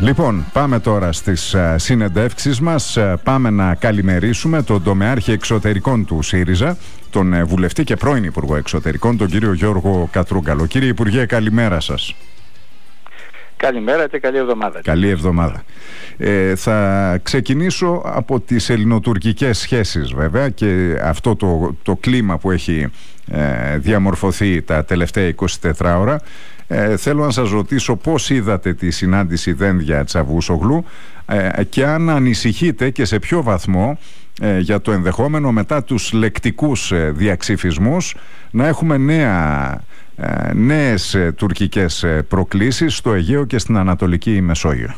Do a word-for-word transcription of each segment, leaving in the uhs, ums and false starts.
Λοιπόν, πάμε τώρα στις uh, συνεντεύξεις μας. Uh, πάμε να καλημερίσουμε τον τομεάρχη εξωτερικών του ΣΥΡΙΖΑ, τον uh, βουλευτή και πρώην Υπουργό Εξωτερικών, τον κύριο Γιώργο Κατρούγκαλο. Κύριε Υπουργέ, καλημέρα σας. Καλημέρα και καλή εβδομάδα. Καλή εβδομάδα. Ε, θα ξεκινήσω από τις ελληνοτουρκικές σχέσεις, βέβαια, και αυτό το, το κλίμα που έχει ε, διαμορφωθεί τα τελευταία εικοσιτέσσερα ώρα. Ε, θέλω να σας ρωτήσω πώς είδατε τη συνάντηση Δένδια-Τσαβούσογλου ε, και αν ανησυχείτε και σε ποιο βαθμό ε, για το ενδεχόμενο μετά τους λεκτικούς ε, διαξυφισμούς να έχουμε νέα, ε, νέες ε, τουρκικές ε, προκλήσεις στο Αιγαίο και στην Ανατολική Μεσόγειο.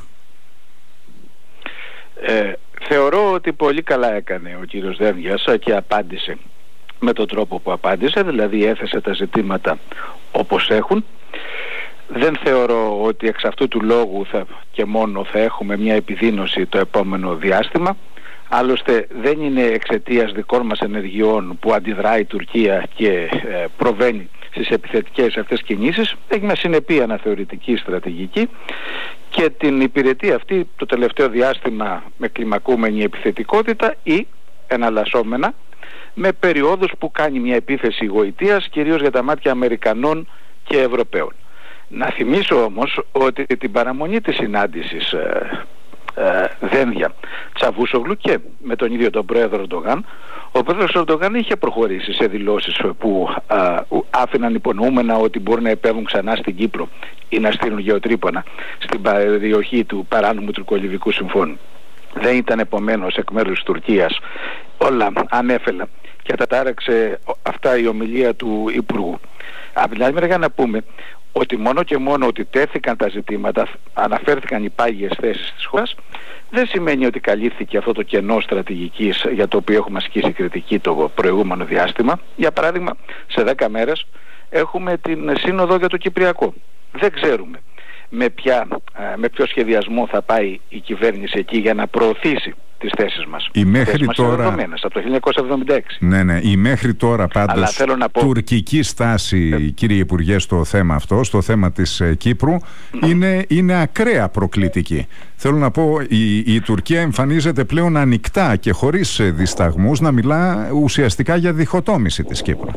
Ε, θεωρώ ότι πολύ καλά έκανε ο κύριος Δένδιας και απάντησε με τον τρόπο που απάντησε, δηλαδή έθεσε τα ζητήματα όπως έχουν. Δεν θεωρώ ότι εξ αυτού του λόγου θα, και μόνο θα έχουμε μια επιδείνωση το επόμενο διάστημα. Άλλωστε δεν είναι εξαιτίας δικών μας ενεργειών που αντιδράει η Τουρκία και ε, προβαίνει στις επιθετικές αυτές κινήσεις. Έχει μια συνεπή αναθεωρητική στρατηγική και την υπηρετεί αυτή το τελευταίο διάστημα με κλιμακούμενη επιθετικότητα ή εναλλασσόμενα με περιόδους που κάνει μια επίθεση γοητείας, κυρίως για τα μάτια Αμερικανών και Ευρωπαίων. Να θυμίσω όμως ότι την παραμονή της συνάντησης ε, ε, Δένδια Τσαβούσογλου και με τον ίδιο τον πρόεδρο Ερντογάν, ο πρόεδρος Ερντογάν είχε προχωρήσει σε δηλώσεις που ε, άφηναν υπονοούμενα ότι μπορούν να επέβουν ξανά στην Κύπρο ή να στείλουν γεωτρύπωνα στην περιοχή του παράνομου τουρκολιβικού συμφώνου. Δεν ήταν επομένως εκ μέρους της Τουρκίας όλα ανέφελα και κατατάραξε αυτά η ομιλία του Υπουργού. Από την άλλη μεριά να πούμε ότι μόνο και μόνο ότι τέθηκαν τα ζητήματα, αναφέρθηκαν οι πάγιες θέσεις της χώρας, δεν σημαίνει ότι καλύφθηκε αυτό το κενό στρατηγικής για το οποίο έχουμε ασκήσει κριτική το προηγούμενο διάστημα. Για παράδειγμα, σε δέκα μέρες έχουμε την σύνοδο για το Κυπριακό. Δεν ξέρουμε με, ποια, με ποιο σχεδιασμό θα πάει η κυβέρνηση εκεί για να προωθήσει τις θέσεις μας. Η μέχρι μας τώρα... από το χίλια εννιακόσια εβδομήντα έξι. Ναι, ναι. Η μέχρι τώρα πάντως πω... τουρκική στάση, ε... κύριε Υπουργέ, στο θέμα αυτό, στο θέμα της ε, Κύπρου, mm. είναι, είναι ακραία προκλητική. Θέλω να πω, η, η Τουρκία εμφανίζεται πλέον ανοιχτά και χωρίς ε, δισταγμούς να μιλά ουσιαστικά για διχοτόμηση της Κύπρου.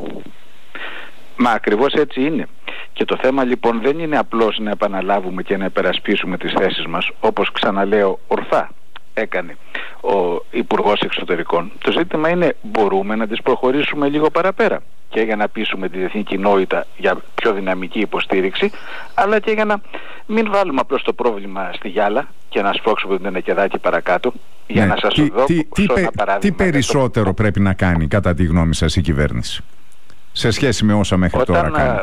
Μα ακριβώς έτσι είναι. Και το θέμα λοιπόν δεν είναι απλώς να επαναλάβουμε και να επερασπίσουμε τις θέσεις μας, όπως ξαναλέω ορθά έκανε ο Υπουργός Εξωτερικών. Το ζήτημα είναι, μπορούμε να τις προχωρήσουμε λίγο παραπέρα και για να πείσουμε τη διεθνή κοινότητα για πιο δυναμική υποστήριξη, αλλά και για να μην βάλουμε απλώς το πρόβλημα στη γυάλα και να σπρώξουμε την Ενεκεδάκη παρακάτω. Για ναι, να σας τι, δω τι, τι, ένα παράδειγμα. Τι περισσότερο το... πρέπει να κάνει κατά τη γνώμη σας η κυβέρνηση σε σχέση με όσα μέχρι Όταν, τώρα κάνει?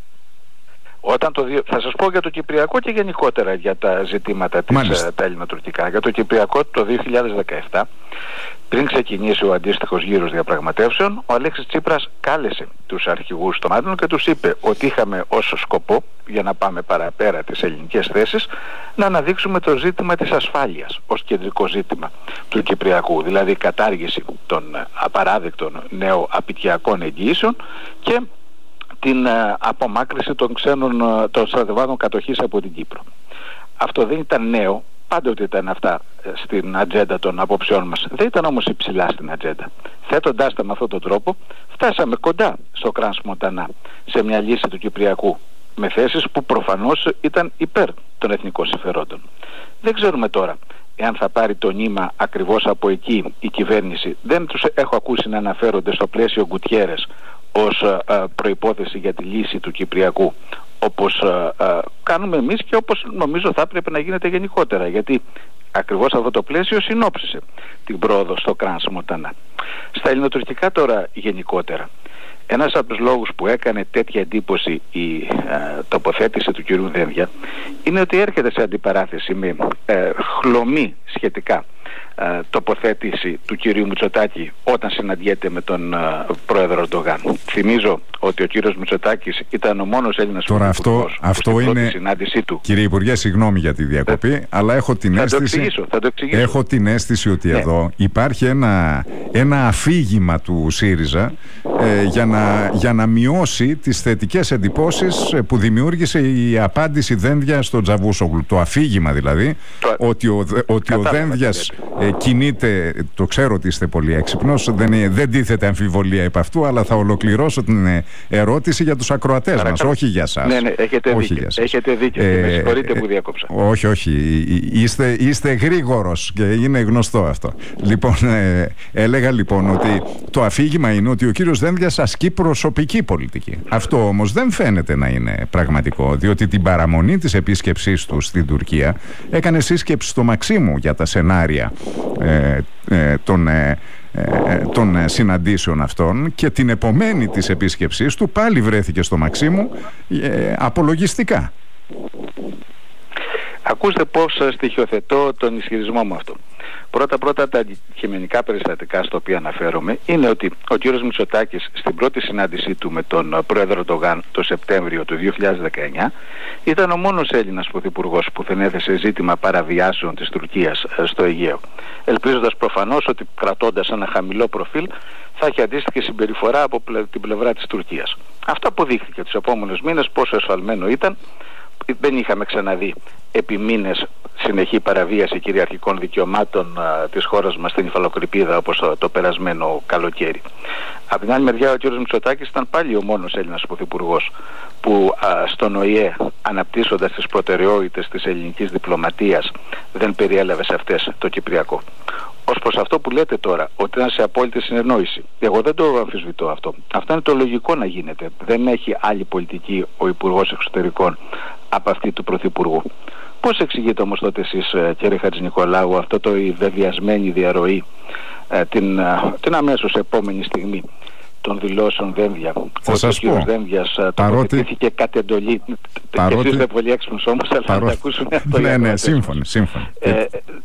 Όταν το, θα σας πω για το Κυπριακό και γενικότερα για τα ζητήματα της, τα ελληνοτουρκικά. Για το Κυπριακό το δύο χιλιάδες δεκαεπτά, πριν ξεκινήσει ο αντίστοιχος γύρος διαπραγματεύσεων, ο Αλέξης Τσίπρας κάλεσε τους αρχηγούς των μάτων και τους είπε ότι είχαμε ως σκοπό, για να πάμε παραπέρα τις ελληνικές θέσεις, να αναδείξουμε το ζήτημα της ασφάλειας ως κεντρικό ζήτημα του Κυπριακού, δηλαδή κατάργηση των απαράδεκτων νεοαπικιακών εγγυήσεων και την uh, απομάκρυση των ξένων uh, των στρατευμάτων κατοχής από την Κύπρο. Αυτό δεν ήταν νέο, πάντοτε ήταν αυτά uh, στην ατζέντα των απόψεών μας. Δεν ήταν όμως υψηλά στην ατζέντα. Θέτοντάς τα με αυτόν τον τρόπο, φτάσαμε κοντά στο Κρανς Μοντανά, σε μια λύση του Κυπριακού, με θέσεις που προφανώς ήταν υπέρ των εθνικών συμφερόντων. Δεν ξέρουμε τώρα εάν θα πάρει το νήμα ακριβώς από εκεί η κυβέρνηση. Δεν τους έχω ακούσει να αναφέρονται στο πλαίσιο Γκουτιέρες ως α, προϋπόθεση για τη λύση του Κυπριακού, όπως α, α, κάνουμε εμείς και όπως νομίζω θα έπρεπε να γίνεται γενικότερα, γιατί ακριβώς αυτό το πλαίσιο συνόψισε την πρόοδο στο Κρανς Μοντανά. Στα ελληνοτουρκικά τώρα γενικότερα, ένας από τους λόγους που έκανε τέτοια εντύπωση η α, τοποθέτηση του κυρίου Δένδια είναι ότι έρχεται σε αντιπαράθεση με ε, χλωμή σχετικά Uh, τοποθέτηση του κυρίου Μητσοτάκη όταν συναντιέται με τον uh, πρόεδρο Ερντογάν. Θυμίζω ότι ο κύριος Μητσοτάκης ήταν ο μόνος Έλληνας πρωθυπουργός που στην πρώτη συνάντησή του. Κύριε Υπουργέ, συγγνώμη για τη διακοπή, θα, αλλά έχω την, θα αίσθηση, το εξηγήσω, θα το εξηγήσω. έχω την αίσθηση ότι ναι. εδώ υπάρχει ένα, ένα αφήγημα του ΣΥΡΙΖΑ ε, για, να, για να μειώσει τις θετικές εντυπώσεις που δημιούργησε η απάντηση Δένδια στο Τσαβούσογλου. Το αφήγημα δηλαδή, το... ότι ο, ότι ο Δένδιας ε, κινείται, το ξέρω ότι είστε πολύ έξυπνος, δεν, δεν τίθεται αμφιβολία επ' αυτού, αλλά θα ολοκληρώσω την ερώτηση για τους ακροατές Παρακαλώ. μας, όχι για σας. Ναι, ναι, έχετε όχι δίκιο, έχετε δίκιο ε, και με συγχωρείτε που διάκοψα. Όχι, όχι, είστε, είστε γρήγορος και είναι γνωστό αυτό. Λοιπόν, ε, έλεγα λοιπόν ότι το αφήγημα είναι ότι ο κύριος Δένδιας ασκεί προσωπική πολιτική. Αυτό όμως δεν φαίνεται να είναι πραγματικό, διότι την παραμονή της επίσκεψής του στην Τουρκία έκανε σύσκεψη στο Μαξίμου για τα σενάρια ε, ε, των, ε, ε, των συναντήσεων αυτών, και την επομένη της επίσκεψής του πάλι βρέθηκε στο Μαξίμου ε, απολογιστικά. Ακούστε πώς στοιχειοθετώ τον ισχυρισμό μου αυτό. Πρώτα-πρώτα, τα αντικειμενικά περιστατικά στα οποία αναφέρομαι είναι ότι ο κύριος Μητσοτάκης στην πρώτη συνάντησή του με τον πρόεδρο Ερντογάν το Σεπτέμβριο του δύο χιλιάδες δεκαεννιά ήταν ο μόνος Έλληνας πρωθυπουργός που δεν έθεσε ζήτημα παραβιάσεων της Τουρκίας στο Αιγαίο, ελπίζοντας προφανώς ότι, κρατώντας ένα χαμηλό προφίλ, θα έχει αντίστοιχη συμπεριφορά από την πλευρά της Τουρκίας. Αυτό αποδείχθηκε τους επόμενους μήνες πόσο εσφαλμένο ήταν. Δεν είχαμε ξαναδεί επί μήνες συνεχή παραβίαση κυριαρχικών δικαιωμάτων α, της χώρας μας στην υφαλοκρηπίδα, όπως το, το περασμένο καλοκαίρι. Από την άλλη μεριά, ο κ. Μητσοτάκης ήταν πάλι ο μόνος Έλληνας πρωθυπουργός που α, στον Ο Η Ε, αναπτύσσοντας τις προτεραιότητες της ελληνικής διπλωματίας, δεν περιέλαβε σε αυτές το Κυπριακό. Ως προς αυτό που λέτε τώρα, ότι ήταν σε απόλυτη συνεννόηση, εγώ δεν το αμφισβητώ αυτό. Αυτό είναι το λογικό να γίνεται. Δεν έχει άλλη πολιτική ο Υπουργός Εξωτερικών από αυτή του Πρωθυπουργού. Πώς εξηγείτε όμως τότε εσείς, κύριε Χατζηνικολάου, αυτό το η βεβαιασμένη διαρροή την, την αμέσως επόμενη στιγμή των δηλώσεων Δένδια, ότι ο κύριος Δένδιας τοποθετήθηκε κατ' εντολή, παρότι... και εσείς δεν πολύ έξυπνος όμως, αλλά παρότι... θα τα ακούσουμε αυτό. Ναι, ναι, σύμφωνοι, σύμφωνοι. Ε,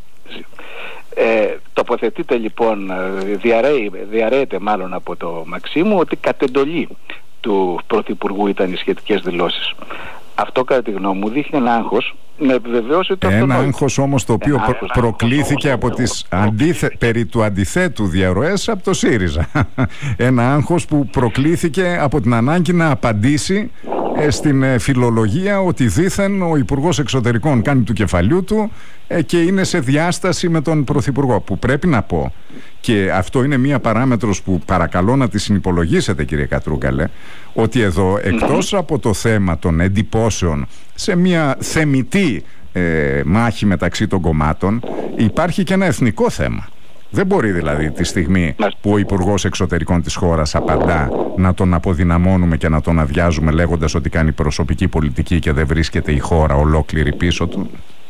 Ε, τοποθετείται λοιπόν, διαρρέει, διαρρέεται μάλλον από το Μαξίμου ότι κατ' εντολή του Πρωθυπουργού ήταν οι σχετικές δηλώσεις. Αυτό κατά τη γνώμη μου δείχνει ένα άγχος, με επιβεβαίωση το Ένα άγχος όμως το οποίο προ, άγχος, προκλήθηκε άγχος, από τις αντίθε, περί του αντιθέτου διαρροές από το ΣΥΡΙΖΑ. Ένα άγχος που προκλήθηκε από την ανάγκη να απαντήσει ε, στην ε, φιλολογία ότι δήθεν ο Υπουργός Εξωτερικών κάνει του κεφαλιού του ε, και είναι σε διάσταση με τον Πρωθυπουργό, που πρέπει να πω, και αυτό είναι μία παράμετρος που παρακαλώ να τη συνυπολογίσετε, κύριε Κατρούγκαλε, ότι εδώ εκτός από το θέμα των εντυπώσεων σε μία θεμιτή ε, μάχη μεταξύ των κομμάτων, υπάρχει και ένα εθνικό θέμα. Δεν μπορεί δηλαδή τη στιγμή που ο Υπουργός Εξωτερικών της χώρας απαντά να τον αποδυναμώνουμε και να τον αδειάζουμε λέγοντας ότι κάνει προσωπική πολιτική και δεν βρίσκεται η χώρα ολόκληρη πίσω του.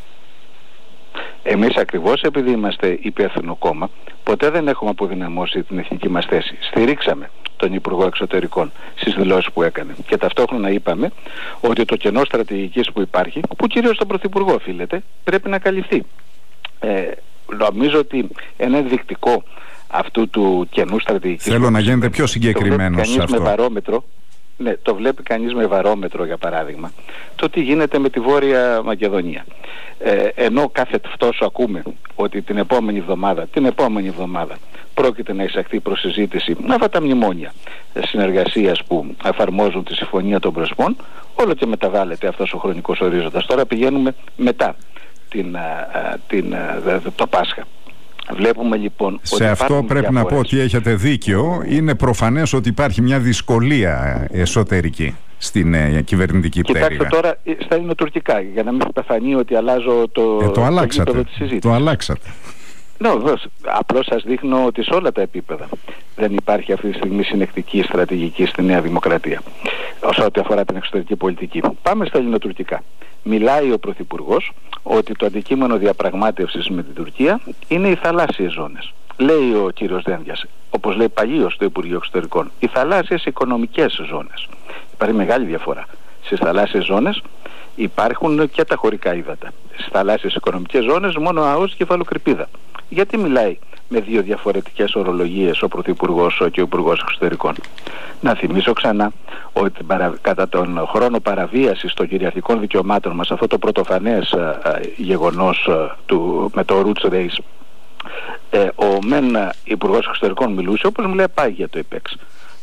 Εμείς ακριβώς επειδή είμαστε υπεύθυνο κόμμα, ποτέ δεν έχουμε αποδυναμώσει την εθνική μας θέση. Στηρίξαμε τον Υπουργό Εξωτερικών στις δηλώσεις που έκανε και ταυτόχρονα είπαμε ότι το κενό στρατηγικής που υπάρχει, που κυρίως στον Πρωθυπουργό οφείλεται, πρέπει να καλυφθεί. Ε, νομίζω ότι ένα ενδεικτικό αυτού του κενού στρατηγικής... Θέλω να γίνετε πιο συγκεκριμένος σε αυτό. Με βαρόμετρο, ναι, το βλέπει κανείς με βαρόμετρο, για παράδειγμα, το τι γίνεται με τη Βόρεια Μακεδονία. Ε, ενώ κάθε τόσο ακούμε ότι την επόμενη εβδομάδα, την επόμενη εβδομάδα πρόκειται να εισαχθεί προς συζήτηση με αυτά τα μνημόνια συνεργασίας που εφαρμόζουν τη Συμφωνία των Πρεσπών, όλο και μεταβάλλεται αυτός ο χρονικός ορίζοντας. Τώρα πηγαίνουμε μετά την, την, το Πάσχα. Βλέπουμε λοιπόν σε ότι αυτό πρέπει διαφορές. Να πω ότι έχετε δίκιο. Είναι προφανές ότι υπάρχει μια δυσκολία εσωτερική στην ε, κυβερνητική πτέρυγα. Κοιτάξτε τώρα στα ελληνοτουρκικά, για να μην φανεί ότι αλλάζω το, ε, το, αλλάξατε. το της συζήτησης. Το αλλάξατε. Ναι, βεβαίως. Απλώς σας δείχνω ότι σε όλα τα επίπεδα δεν υπάρχει αυτή τη στιγμή συνεκτική στρατηγική στη Νέα Δημοκρατία όσο ό,τι αφορά την εξωτερική πολιτική. Πάμε στα ελληνοτουρκικά. Μιλάει ο Πρωθυπουργός ότι το αντικείμενο διαπραγμάτευσης με την Τουρκία είναι οι θαλάσσιες ζώνες. Λέει ο κύριος Δένδιας, όπως λέει παλίως στο Υπουργείο Εξωτερικών, οι θαλάσσιες οικονομικές ζώνες. Υπάρχει μεγάλη διαφορά. Στις θαλάσσιες ζώνες υπάρχουν και τα χωρικά ύδατα. Στις θαλάσσιες οικονομικές ζώνες μόνο ΑΟΣ και κεφαλοκρηπίδα. Γιατί μιλάει με δύο διαφορετικές ορολογίες ο Πρωθυπουργός και ο Υπουργός Εξωτερικών? Να θυμίσω ξανά ότι παρα... κατά τον χρόνο παραβίασης των κυριαρχικών δικαιωμάτων μας, αυτό το πρωτοφανές α, α, γεγονός α, του, με το Roots Race, ε, ο μεν Υπουργός Εξωτερικών μιλούσε όπως μιλάει πάγια το ΕΠΕΞ.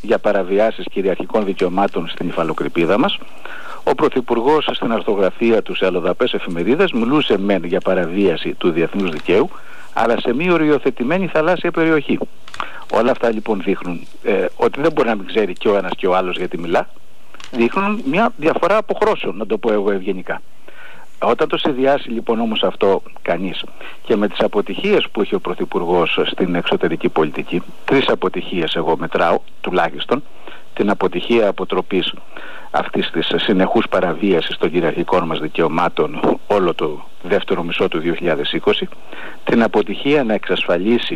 για παραβιάσεις κυριαρχικών δικαιωμάτων στην υφαλοκρηπίδα μας. Ο Πρωθυπουργός στην αρθογραφία του σε αλλοδαπές εφημερίδες μιλούσε μεν για παραβίαση του διεθνούς δικαίου, αλλά σε μη οριοθετημένη θαλάσσια περιοχή. Όλα αυτά λοιπόν δείχνουν ε, ότι δεν μπορεί να μην ξέρει και ο ένας και ο άλλος γιατί μιλά. Δείχνουν μια διαφορά αποχρώσεων, να το πω εγώ ευγενικά. Όταν το συνδυάσει λοιπόν όμως αυτό κανείς και με τις αποτυχίες που έχει ο Πρωθυπουργός στην εξωτερική πολιτική, τρεις αποτυχίες εγώ μετράω τουλάχιστον, την αποτυχία αποτροπής αυτής της συνεχούς παραβίασης των κυριαρχικών μας δικαιωμάτων όλο το δεύτερο μισό του δύο χιλιάδες είκοσι, την αποτυχία να εξασφαλίσει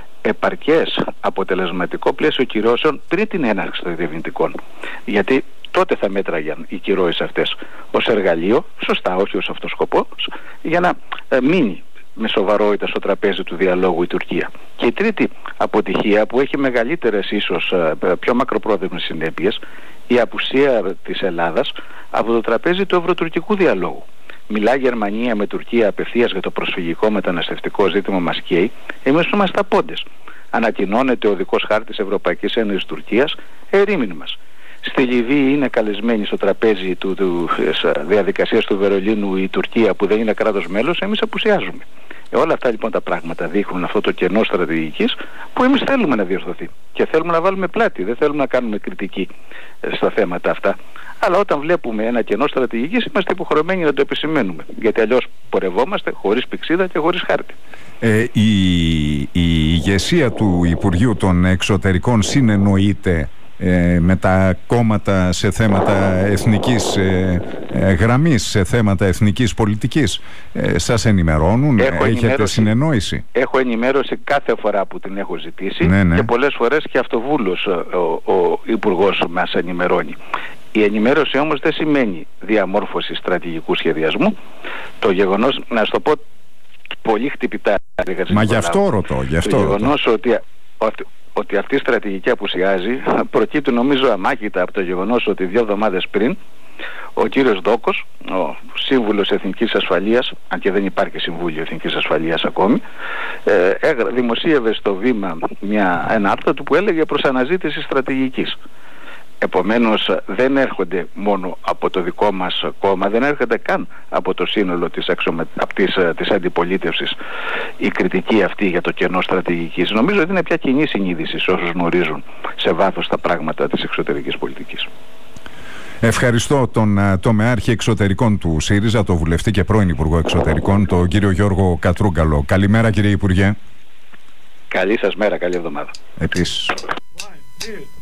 επαρκές αποτελεσματικό πλαίσιο κυρώσεων πριν την έναρξη των διευνητικών. Γιατί τότε θα μέτραγαν οι κυρώσεις αυτές ως εργαλείο, σωστά όχι ως αυτός σκοπό, για να ε, μείνει με σοβαρότητα στο τραπέζι του διαλόγου η Τουρκία. Και η τρίτη αποτυχία που έχει μεγαλύτερες ίσως πιο μακροπρόθεσμες συνέπειες, η απουσία της Ελλάδας από το τραπέζι του ευρωτουρκικού διαλόγου. Μιλάει η Γερμανία με Τουρκία απευθείας για το προσφυγικό μεταναστευτικό ζήτημα μας καίει, εμείς είμαστε απόντες. Ανακοινώνεται ο δικός χάρτης Ευρωπαϊκής Ένωσης Τουρκίας, ερήμην μας. Στη Λιβύη είναι καλεσμένη στο τραπέζι του, του, της διαδικασίας του Βερολίνου η Τουρκία που δεν είναι κράτος μέλος, εμείς απουσιάζουμε. Ε, όλα αυτά λοιπόν τα πράγματα δείχνουν αυτό το κενό στρατηγικής που εμείς θέλουμε να διορθωθεί και θέλουμε να βάλουμε πλάτη, δεν θέλουμε να κάνουμε κριτική ε, στα θέματα αυτά. Αλλά όταν βλέπουμε ένα κενό στρατηγικής είμαστε υποχρεωμένοι να το επισημαίνουμε, γιατί αλλιώς πορευόμαστε χωρίς πηξίδα και χωρίς χάρτη. Ε, η, η ηγεσία του Υπουργείου των Εξωτερικών συνεννοείται Ε, με τα κόμματα σε θέματα εθνικής ε, ε, γραμμής, σε θέματα εθνικής πολιτικής, ε, σας ενημερώνουν, έχω έχετε συνεννόηση? Έχω ενημέρωση κάθε φορά που την έχω ζητήσει, ναι, ναι. και πολλές φορές και αυτοβούλος ο, ο, ο Υπουργός μας ενημερώνει. Η ενημέρωση όμως δεν σημαίνει διαμόρφωση στρατηγικού σχεδιασμού. Το γεγονός, να σου το πω πολύ χτυπητά, μα γι' αυτό ρωτώ, γι' αυτό το ρωτώ. γεγονός ότι, ότι ότι αυτή η στρατηγική απουσιάζει προκύπτει νομίζω αμάχητα από το γεγονός ότι δύο εβδομάδες πριν ο κύριος Δόκος, ο σύμβουλος Εθνικής Ασφαλείας, αν και δεν υπάρχει Συμβούλιο Εθνικής Ασφαλείας ακόμη, ε, δημοσίευε στο Βήμα μια, ένα άρθρο του που έλεγε προς αναζήτηση στρατηγικής. Επομένως δεν έρχονται μόνο από το δικό μας κόμμα, δεν έρχεται καν από το σύνολο της, αξιομε... της, της αντιπολίτευσης η κριτική αυτή για το κενό στρατηγικής. Νομίζω ότι είναι πια κοινή συνείδηση σε όσους γνωρίζουν σε βάθος τα πράγματα της εξωτερικής πολιτικής. Ευχαριστώ τον τομεάρχη εξωτερικών του ΣΥΡΙΖΑ, τον βουλευτή και πρώην Υπουργό Εξωτερικών, τον κύριο Γιώργο Κατρούγκαλο. Καλημέρα κύριε Υπουργέ. Καλή σας μέρα, καλή εβδομάδα. Επίσης.